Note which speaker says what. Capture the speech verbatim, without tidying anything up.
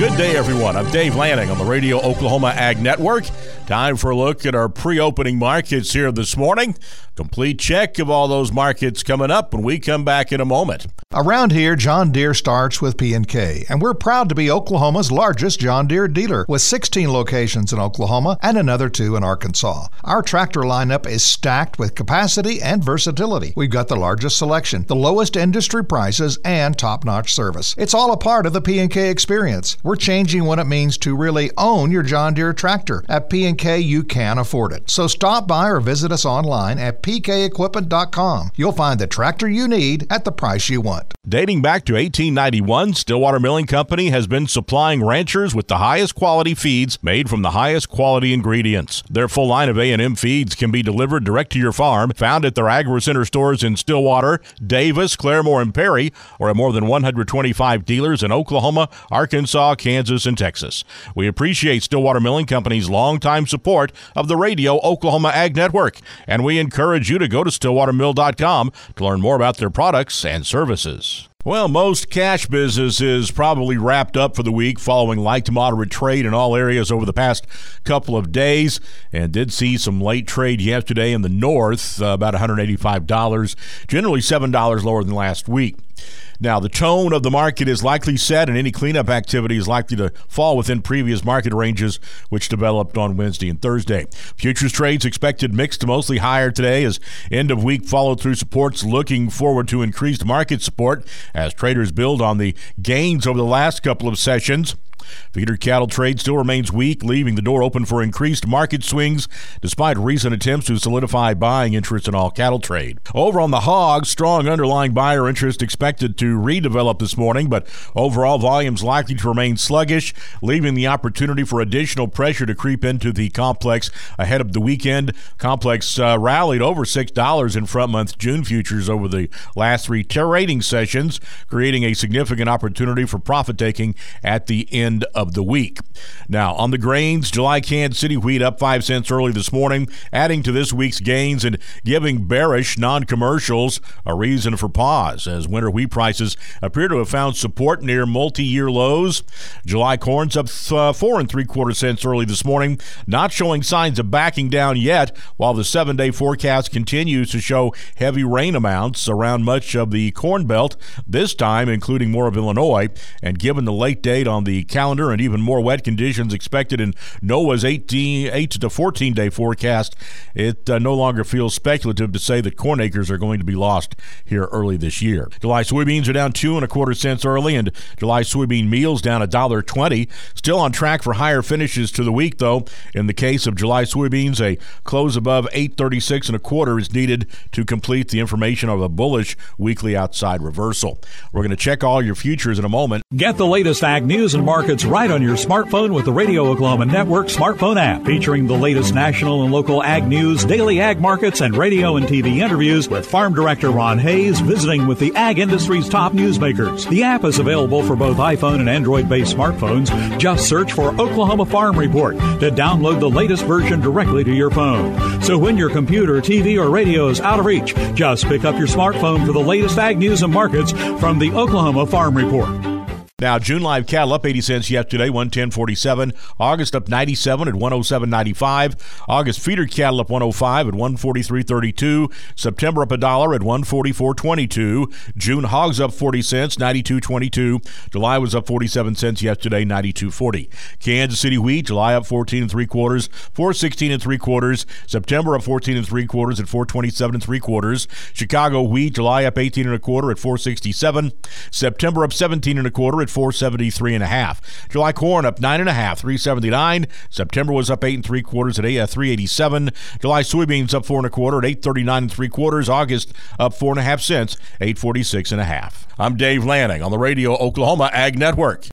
Speaker 1: Good day, everyone. I'm Dave Lanning on the Radio Oklahoma Ag Network. Time for a look at our pre-opening markets here this morning. Complete check of all those markets coming up when we come back in a moment.
Speaker 2: Around here, John Deere starts with P and K, and we're proud to be Oklahoma's largest John Deere dealer with sixteen locations in Oklahoma and another two in Arkansas. Our tractor lineup is stacked with capacity and versatility. We've got the largest selection, the lowest industry prices, and top-notch service. It's all a part of the P and K experience. We're changing what it means to really own your John Deere tractor. At P and K, you can afford it. So stop by or visit us online at p k equipment dot com. You'll find the tractor you need at the price you want.
Speaker 1: Dating back to eighteen ninety-one, Stillwater Milling Company has been supplying ranchers with the highest quality feeds made from the highest quality ingredients. Their full line of A and M feeds can be delivered direct to your farm, found at their Agri-Center stores in Stillwater, Davis, Claremore, and Perry, or at more than one hundred twenty-five dealers in Oklahoma, Arkansas, Kansas, and Texas. We appreciate Stillwater Milling Company's longtime support of the Radio Oklahoma Ag Network, and we encourage you to go to stillwater mill dot com to learn more about their products and services. Well, most cash business is probably wrapped up for the week following light to moderate trade in all areas over the past couple of days, and did see some late trade yesterday in the north, uh, about one hundred eighty-five dollars, generally seven dollars lower than last week. Now, the tone of the market is likely set, and any cleanup activity is likely to fall within previous market ranges, which developed on Wednesday and Thursday. Futures trades expected mixed to mostly higher today as end-of-week follow-through supports looking forward to increased market support as traders build on the gains over the last couple of sessions. Feeder cattle trade still remains weak, leaving the door open for increased market swings despite recent attempts to solidify buying interest in all cattle trade. Over on the hogs, strong underlying buyer interest expected to redevelop this morning, but overall volumes likely to remain sluggish, leaving the opportunity for additional pressure to creep into the complex ahead of the weekend. Complex uh, rallied over six dollars in front-month June futures over the last three trading sessions, creating a significant opportunity for profit-taking at the end of the week. Now, on the grains, July Kansas City wheat up five cents early this morning, adding to this week's gains and giving bearish non-commercials a reason for pause as winter wheat prices appear to have found support near multi-year lows. July corn's up uh, four and three quarter cents early this morning, not showing signs of backing down yet, while the seven-day forecast continues to show heavy rain amounts around much of the Corn Belt, this time including more of Illinois, and given the late date on the calendar and even more wet conditions expected in NOAA's eighteen, eight to fourteen day forecast, it uh, no longer feels speculative to say that corn acres are going to be lost here early this year. July soybeans are down two and a quarter cents early, and July soybean meals down one dollar twenty. Still on track for higher finishes to the week, though. In the case of July soybeans, a close above eight thirty-six and a quarter is needed to complete the information of a bullish weekly outside reversal. We're going to check all your futures in a moment.
Speaker 3: Get the latest ag news and markets right on your smartphone with the Radio Oklahoma Network smartphone app, featuring the latest national and local ag news, daily ag markets, and radio and T V interviews with Farm Director Ron Hayes visiting with the ag industry's top newsmakers. The app is available for both iPhone and Android-based smartphones. Just search for Oklahoma Farm Report to download the latest version directly to your phone. So when your computer, T V, or radio is out of reach, just pick up your smartphone for the latest ag news and markets from the Oklahoma Farm Report.
Speaker 1: Now, June live cattle up eighty cents yesterday, one ten forty-seven. August up ninety-seven at one oh seven ninety-five. August feeder cattle up one oh five at one forty-three thirty-two. September up a dollar at one forty-four twenty-two. June hogs up forty cents, ninety-two twenty-two. July was up forty-seven cents yesterday, ninety-two forty. Kansas City wheat, July up fourteen and three quarters, four sixteen and three quarters. September up fourteen and three quarters at four twenty-seven and three quarters. Chicago wheat, July up eighteen and a quarter at four sixty-seven. September up seventeen and a quarter at four seventy-three and a half. July corn up nine and a half, three seventy-nine. September was up eight and three quarters at three eighty-seven. July soybeans up four and a quarter at eight thirty-nine and three quarters. August up four and a half cents, eight forty-six and a half. I'm Dave Lanning on the Radio Oklahoma Ag Network.